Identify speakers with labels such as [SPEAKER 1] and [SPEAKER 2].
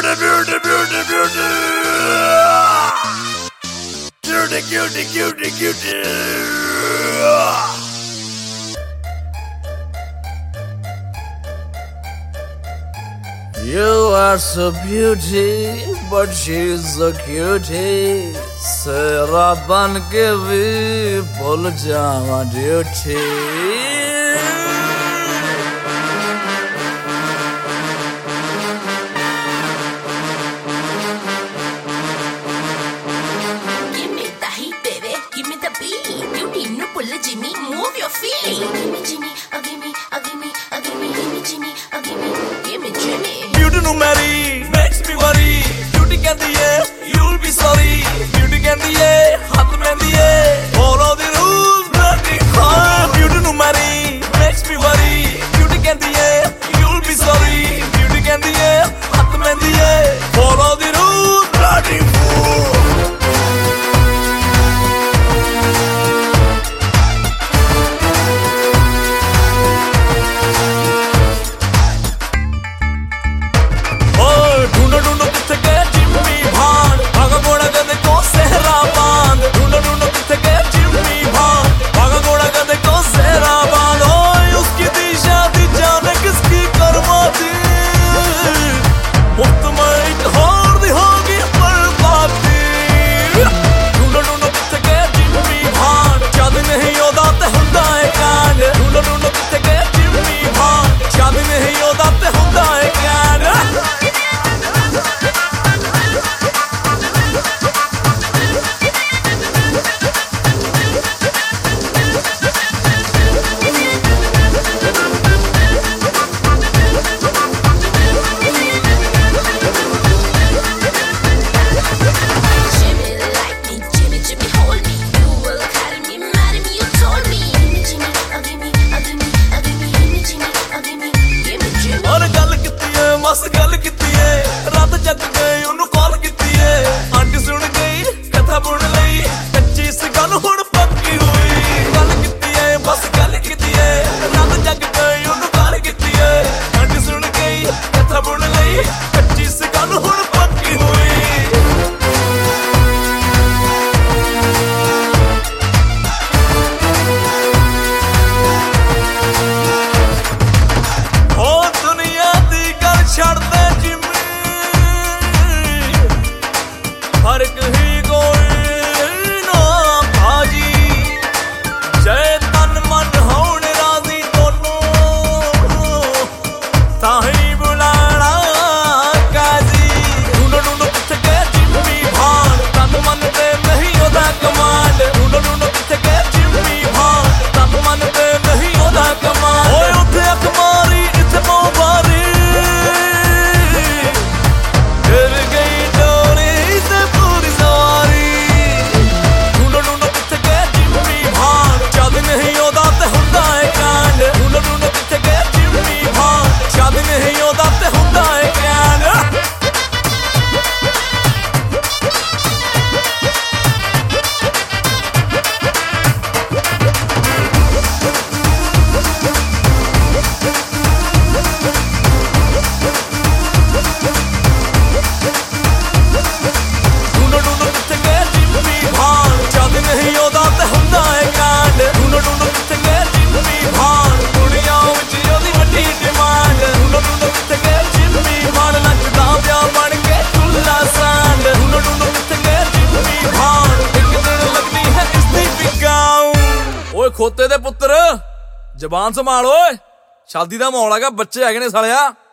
[SPEAKER 1] You are so beauty, but she's so cutie. Sera ban ke bhi bhul jawa duty.
[SPEAKER 2] Jimmy, move your feet. Give me Jimmy, give me, give me, give me Jimmy, give me Jimmy.
[SPEAKER 1] Beauty no marry, makes me worry. Beauty can't you'll be sorry. Beauty can't hath mehndi hai. Follow the rules, bloody hard. Beauty no marry, makes me worry. Beauty can't you'll be sorry. Beauty can't hath mehndi hai. Follow the rules, bloody fool. बस गल कीती है रात जग गए उन्होंने call कीती है aunty सुन गई कथा बुन लई कच्ची इस गल हुण पक्की हुई गल कीती है बस गल कीती है रात जग गए उन्होंने कॉल कीती है आंटी सुन गई कथा बुन लई कच्ची इस गल हुण पक्की हुई फर्क ही कोई ना भाजी जय तन मन होण राजी दोनों ताही बुलाना काजी ढूंढो ढूंढो किथे गए जिम्मी भान तन मन ते नहीं ओदा कमांड ढूंढो ढूंढो किथे गए जिम्मी भान तन मन ते नहीं ओदा कमांड ओए उठे अख मारी इथे मो बारी खोते दे पुत्र जबान संभाल ओए शादी दा माहौल है बच्चे है ने सालिया।